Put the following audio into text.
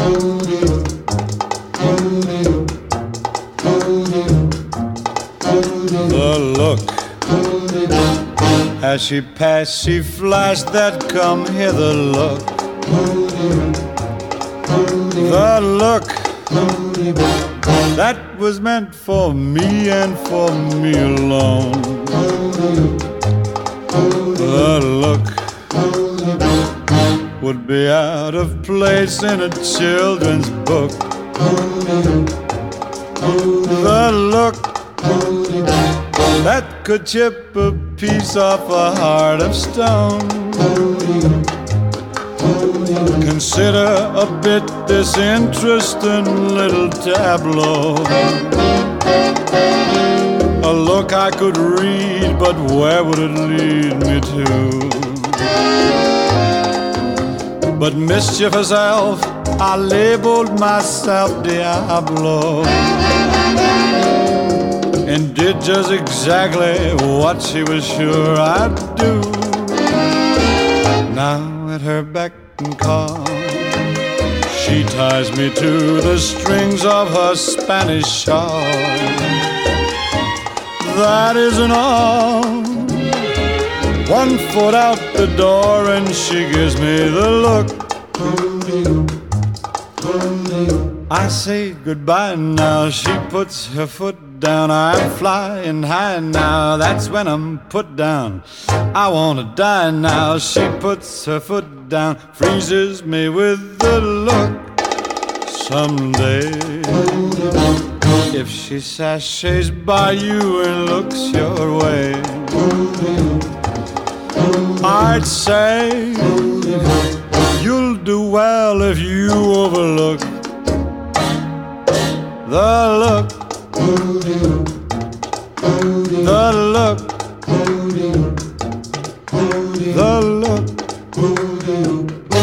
The look as she passed, she flashed that come hither look. The look that was meant for me and for me alone. The look would be out of place in a children's book. The look that could chip a piece off a heart of stone. Consider a bit this interesting little tableau. A look I could read, but where would it lead me to? But mischievous elf, I labeled myself Diablo, and did just exactly what she was sure I'd do. Now at her beck and call, she ties me to the strings of her Spanish shawl. That isn't all. 1 foot out the door and she gives me the look. I say goodbye now, she puts her foot down. I'm flying high now, that's when I'm put down. I wanna die now, she puts her foot down, freezes me with the look. Someday, if she sashays by you and looks your way, I'd say you'll do well if you overlook the look, the look, the look.